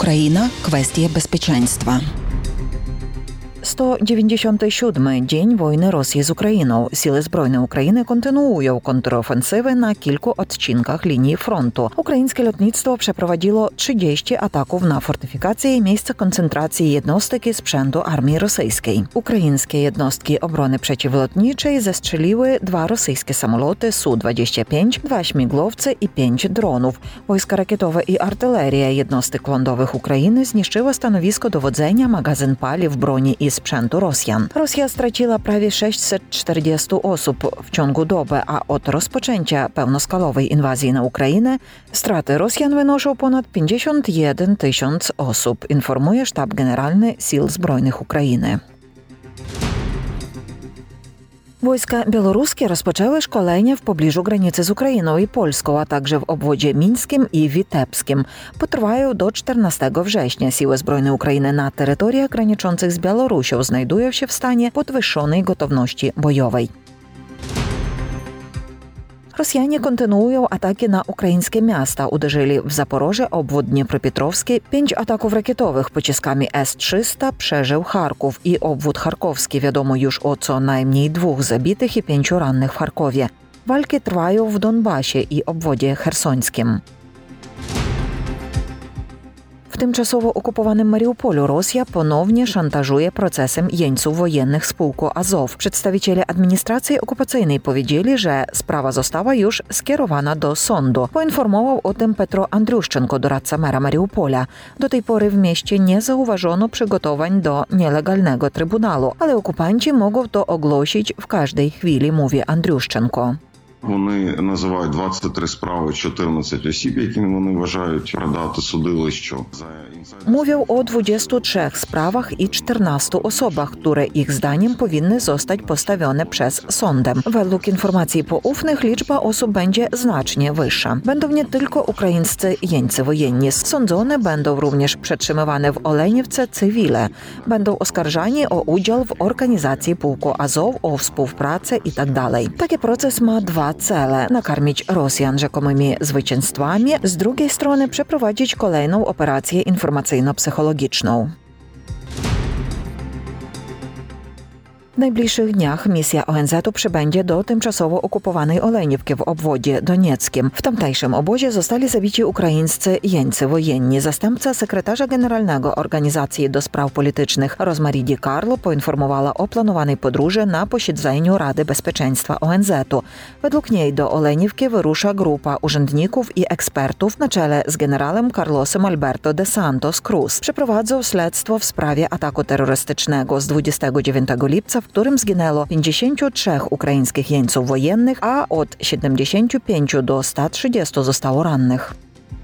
Україна – kwestie bezpieczeństwa. 197-й день війни Росії з Україною. Сили Збройної України континують контрофенсиви на кілька odcinkach лінії фронту. Українське льотництво przeprowadziło 30 ataków na fortyfikacje i miejsca koncentracji jednostki sprzętu armii rosyjskiej. Ukraińskie jednostki obrony przeciwlotniczej zestrzeliły 2 rosyjskie samoloty Su-25, 2 śmigłowce i 5 dronów. Wojska rakietowe i artyleria jednostek lądowych Ukrainy zniszczyły stanowisko dowodzenia, magazyn paliw, broni i sprzętu Rosjan. Rosja straciła prawie 640 osób w ciągu doby, a od rozpoczęcia pełnoskalowej inwazji na Ukrainę straty Rosjan wynoszą ponad 51 000 osób, informuje Sztab Generalny Sił Zbrojnych Ukrainy. Wojska białoruskie rozpoczęły szkolenia w pobliżu granicy z Ukrainą i Polską, a także w obwodzie mińskim i witebskim. Potrwają do 14 września. Siły Zbrojne Ukrainy na terytoriach graniczących z Białorusią znajdują się w stanie podwyższonej gotowości bojowej. Rosjanie kontynuują ataki na ukraińskie miasta. Uderzyli w Zaporoże, obwód Dniepropietrowski. 5 ataków rakietowych pociskami S-300 przeżył Charków i obwód charkowski. Wiadomo już o co najmniej 2 zabitych i 5 rannych w Charkowie. Walki trwają w Donbasie i obwodzie chersońskim. W tymczasowo okupowanym Mariupolu Rosja ponownie szantażuje procesem jeńców wojennych spółki Azow. Przedstawiciele administracji okupacyjnej powiedzieli, że sprawa została już skierowana do sądu. Poinformował o tym Petro Andriuszczenko, doradca mera Mariupola. Do tej pory w mieście nie zauważono przygotowań do nielegalnego trybunału, ale okupanci mogą to ogłosić w każdej chwili, mówi Andriuszczenko. Вони називають 23 справи, 14 осіб, якими вони вважають продати судилищу. Mówią o 23 sprawach i 14 osobach, które ich zdaniem powinny zostać postawione przez sądem. Według informacji poufnych liczba osób będzie znacznie wyższa. Będą nie tylko ukraińscy jeńcy wojenni. Sądzone będą również przetrzymywane w Oleniewce cywile. Będą oskarżani o udział w organizacji pułku Azow, o współpracę itd. Taki proces ma 2 cele: nakarmić Rosjan rzekomymi zwycięstwami, z drugiej strony przeprowadzić kolejną operację informacyjno-psychologiczną. W najbliższych dniach misja ONZ-u przybędzie do tymczasowo okupowanej Oleniewki w obwodzie donieckim. W tamtejszym obozie zostali zabici ukraińscy jeńcy wojenni. Zastępca sekretarza generalnego Organizacji do Spraw Politycznych Rosemary DiCarlo poinformowała o planowanej podróży na posiedzeniu Rady Bezpieczeństwa ONZ-u. Według niej do Oleniewki wyrusza grupa urzędników i ekspertów na czele z generałem Carlosem Alberto de Santos Cruz. Przeprowadzą śledztwo w sprawie ataku terrorystycznego z 29 lipca, w którym zginęło 53 ukraińskich jeńców wojennych, a od 75 do 130 zostało rannych.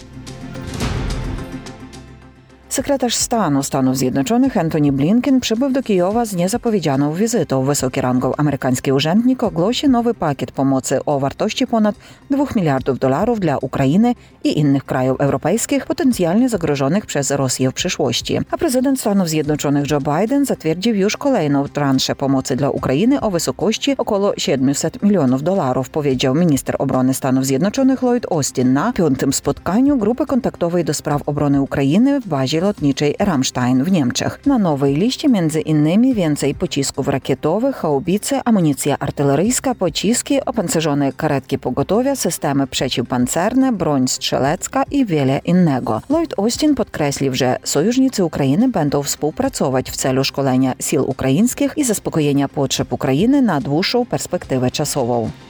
Sekretarz stanu Stanów Zjednoczonych Antony Blinken przybył do Kijowa z niezapowiedzianą wizytą. Wysoki rangą amerykański urzędnik ogłosi nowy pakiet pomocy o wartości ponad $2 miliardów dla Ukrainy i innych krajów europejskich potencjalnie zagrożonych przez Rosję w przyszłości. A prezydent Stanów Zjednoczonych Joe Biden zatwierdził już kolejną transzę pomocy dla Ukrainy o wysokości około $700 milionów, powiedział minister obrony Stanów Zjednoczonych Lloyd Austin na 5. spotkaniu grupy kontaktowej do spraw obrony Ukrainy w bazie lotniczej Ramstein w Niemczech. Na nowej liście między innymi więcej pocisków rakietowych, haubice, amunicja artyleryjska, pociski, opancerzone karetki pogotowia, systemy przeciwpancerne, broń strzelecka i wiele innego. Lloyd Austin podkreślił, że sojusznicy Ukrainy będą współpracować w celu szkolenia sił ukraińskich i zaspokojenia potrzeb Ukrainy na dłuższą perspektywę czasową.